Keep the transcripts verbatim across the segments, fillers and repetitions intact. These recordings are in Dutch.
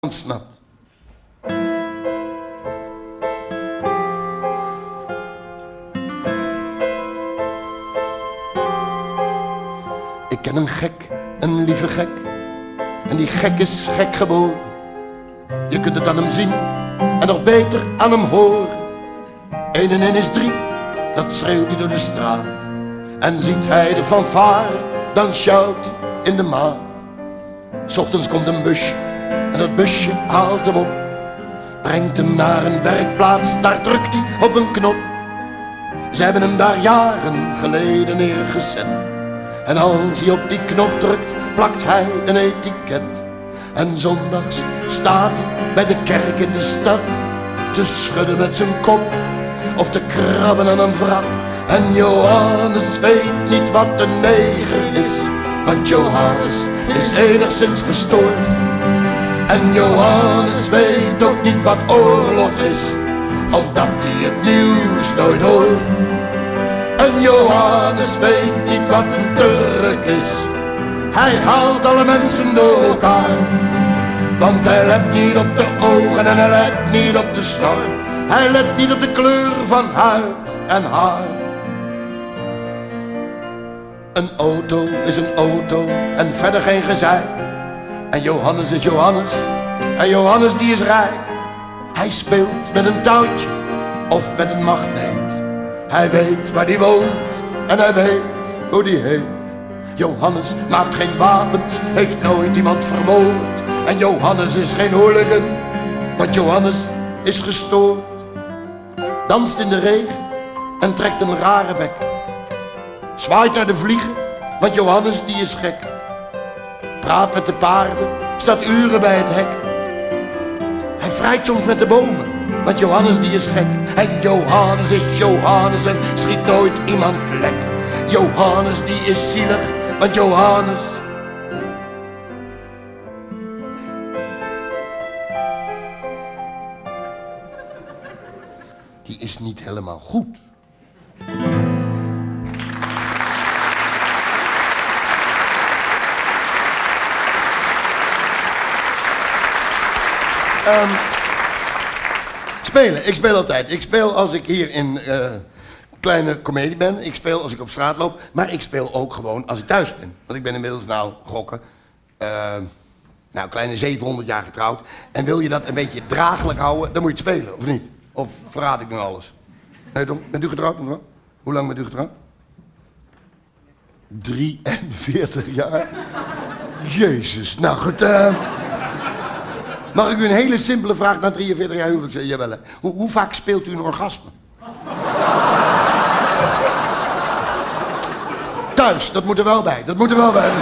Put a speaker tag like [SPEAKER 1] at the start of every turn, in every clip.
[SPEAKER 1] snapt. Ik ken een gek, een lieve gek. En die gek is gek geboren. Je kunt het aan hem zien en nog beter aan hem horen. Eén en één is drie, dat schreeuwt hij door de straat. En ziet hij de fanfare, dan sjouwt hij in de maat. 'S Ochtends komt een busje en dat busje haalt hem op. Brengt hem naar een werkplaats, daar drukt hij op een knop. Ze hebben hem daar jaren geleden neergezet. En als hij op die knop drukt, plakt hij een etiket. En zondags staat hij bij de kerk in de stad te schudden met zijn kop of te krabben aan een vrat. En Johannes weet niet wat een neger is, want Johannes is enigszins gestoord. En Johannes weet ook niet wat oorlog is, omdat hij het nieuws nooit hoort. En Johannes weet niet wat een Turk is, hij haalt alle mensen door elkaar. Want hij let niet op de ogen en hij let niet op de snor. Hij let niet op de kleur van huid en haar. Een auto is een auto en verder geen gezeik. En Johannes is Johannes en Johannes die is rijk. Hij speelt met een touwtje of met een magneet. Hij weet waar die woont en hij weet hoe die heet. Johannes maakt geen wapens, heeft nooit iemand vermoord. En Johannes is geen hooligan, want Johannes is gestoord. Danst in de regen en trekt een rare bek. Zwaait naar de vliegen, want Johannes die is gek. Praat met de paarden, staat uren bij het hek. Hij vrijt soms met de bomen, want Johannes die is gek. En Johannes is Johannes en schiet nooit iemand lek. Johannes die is zielig, want Johannes... die is niet helemaal goed. Um, spelen, ik speel altijd. Ik speel als ik hier in uh, kleine komedie ben. Ik speel als ik op straat loop. Maar ik speel ook gewoon als ik thuis ben. Want ik ben inmiddels nou, gokken, uh, nou kleine zevenhonderd jaar getrouwd. En wil je dat een beetje draaglijk houden, dan moet je het spelen, of niet? Of verraad ik nu alles? Nee, Tom, bent u getrouwd, mevrouw? Hoe lang bent u getrouwd? drieënveertig jaar? Jezus, nou goed, uh... mag ik u een hele simpele vraag na drieënveertig jaar huwelijk zeggen? Jawel, hè. Hoe, hoe vaak speelt u een orgasme? Thuis, dat moet er wel bij, dat moet er wel bij.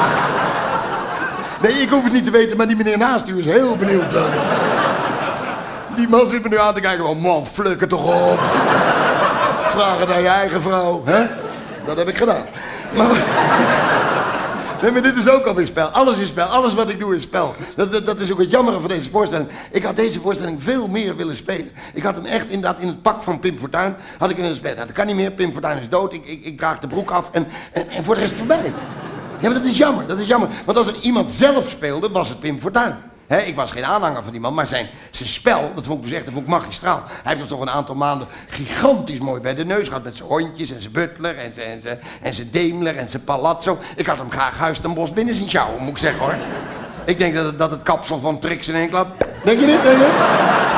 [SPEAKER 1] Nee, ik hoef het niet te weten, maar die meneer naast u is heel benieuwd. Die man zit me nu aan te kijken, oh man, flikker toch op. Vraag het aan je eigen vrouw, hè? Dat heb ik gedaan. Maar... nee, maar dit is ook alweer spel. Alles is spel. Alles wat ik doe is spel. Dat, dat, dat is ook het jammere van deze voorstelling. Ik had deze voorstelling veel meer willen spelen. Ik had hem echt inderdaad in het pak van Pim Fortuyn had ik willen spelen. Nou, dat kan niet meer. Pim Fortuyn is dood. Ik, ik, ik draag de broek af en, en, en voor de rest voorbij. Ja, maar dat is jammer. Dat is jammer. Want als er iemand zelf speelde, was het Pim Fortuyn. He, ik was geen aanhanger van die man, maar zijn, zijn spel, dat vond ik dus echt, dat vond ik magistraal. Hij heeft ons nog een aantal maanden gigantisch mooi bij de neus gehad met zijn hondjes en zijn butler en zijn, en zijn, en zijn Daimler en zijn palazzo. Ik had hem graag Huis ten Bosch binnen zien sjouwen, moet ik zeggen hoor. Ik denk dat het, dat het kapsel van Trix in één klap... Denk je niet? Denk je?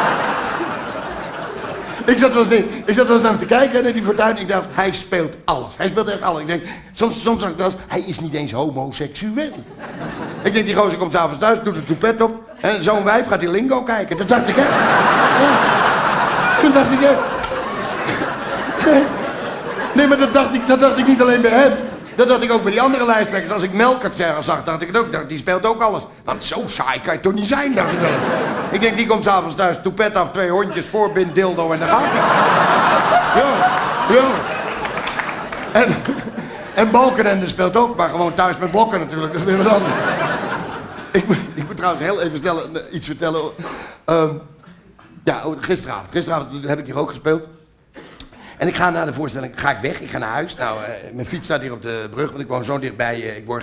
[SPEAKER 1] Ik zat wel eens, nee, ik zat wel eens naar hem te kijken naar die Fortuyn. Ik dacht, hij speelt alles. Hij speelt echt alles. Ik denk, soms, soms dacht ik wel eens, hij is niet eens homoseksueel. Ik denk, die gozer komt s'avonds thuis, doet een toepet op. En zo'n wijf gaat die Lingo kijken. Dat dacht ik, hè? Ja. Dat dacht ik, hè? Nee, maar dat dacht, ik, dat dacht ik niet alleen bij hem. Dat dacht ik ook bij die andere lijsttrekkers. Als ik Melkert zag, dacht ik het ook. Dacht, die speelt ook alles. Want zo saai kan je toch niet zijn, dacht ik wel. Ik denk, die komt s'avonds thuis, toepet af, twee hondjes, voorbind, dildo en dan gaat hij. Ja, ja. En, en Balkenende speelt ook, maar gewoon thuis met blokken natuurlijk. Dat is weer wat anders. Ik moet, ik moet trouwens heel even snel iets vertellen. Um, ja, gisteravond. Gisteravond heb ik hier ook gespeeld. En ik ga na de voorstelling, ga ik weg, ik ga naar huis. Nou, uh, mijn fiets staat hier op de brug, want ik woon zo dichtbij, uh, ik word